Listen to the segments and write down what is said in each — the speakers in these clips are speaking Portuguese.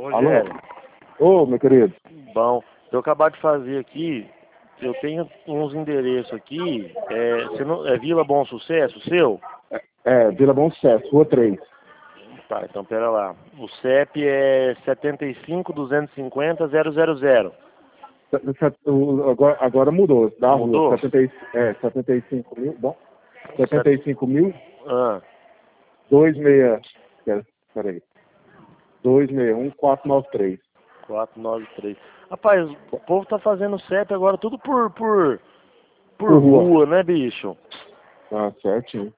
Alô? Rogério, Ô, meu querido. bom, eu acabei de fazer aqui, eu tenho uns endereços aqui, você não, é Vila Bom Sucesso, seu? Vila Bom Sucesso, Rua 3. Tá, então pera lá. O CEP é 75250-000. Agora mudou, da rua. Mudou? 75 mil, bom. Set- 75 mil, Ah, 26... Peraí. 261493. 493. Rapaz, o povo tá fazendo CEP agora tudo por Por rua. rua, né, bicho? Ah, certinho.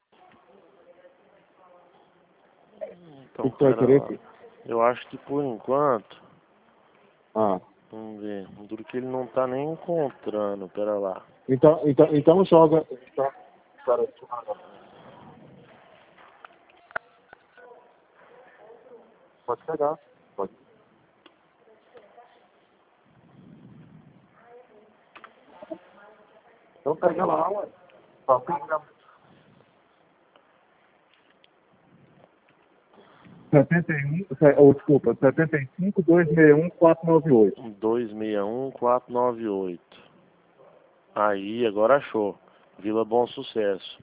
O Então que você vai pera querer lá. aqui? Eu acho que por enquanto, Ah, vamos ver, duro que ele não tá nem encontrando, pera lá. então joga... Então, peraí. Pode pegar. Pode. Então pega lá, ué. Só pega. 75 261 498. 261498. Aí, agora achou. Vila Bom Sucesso.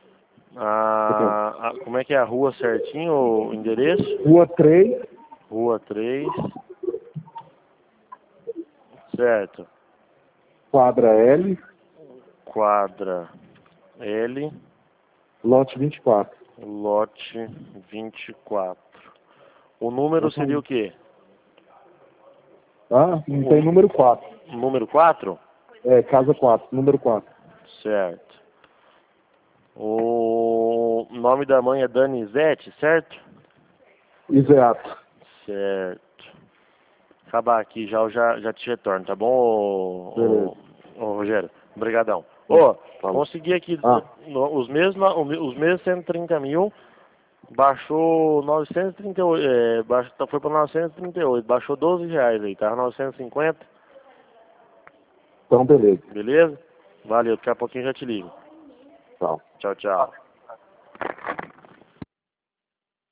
Como é que é a rua certinho, o endereço? Rua 3, Rua 3, certo. quadra L, Quadra L, lote 24. lote 24. O número seria o quê? Ah, não tem número 4. Número 4? Casa 4, número 4. Certo. O nome da mãe é Danizete, certo? Exato. Certo. Acabar aqui já, eu já te retorno, tá bom, Beleza. ô Rogério? Obrigadão. Ô, Falou. consegui aqui Ah, os mesmos 130 mil, baixou 938, foi para 938, baixou R$ 12 aí, tava 950, então beleza. beleza? Valeu, daqui a pouquinho já te ligo. Tchau. Tchau, tchau.